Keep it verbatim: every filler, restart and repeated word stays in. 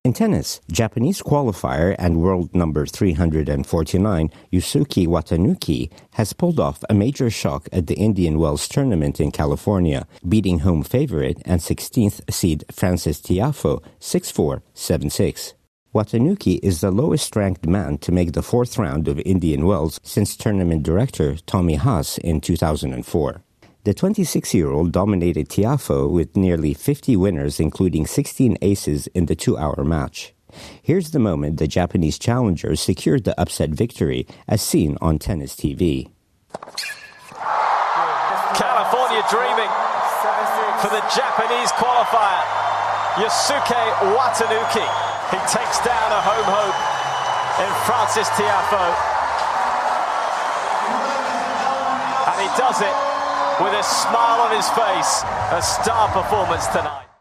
In tennis, Japanese qualifier and world number three hundred forty-nine, Yusuke Watanuki, has pulled off a major shock at the Indian Wells tournament in California, beating home favorite and sixteenth seed Frances Tiafoe six four, seven six. Watanuki is the lowest-ranked man to make the fourth round of Indian Wells since tournament director Tommy Haas in two thousand four. The twenty-six-year-old dominated Tiafoe with nearly fifty winners, including sixteen aces in the two-hour match. Here's the moment the Japanese challenger secured the upset victory, as seen on Tennis T V. California dreaming for the Japanese qualifier, Yusuke Watanuki. He takes down a home hope in Frances Tiafoe. And he does it with a smile on his face. A star performance tonight.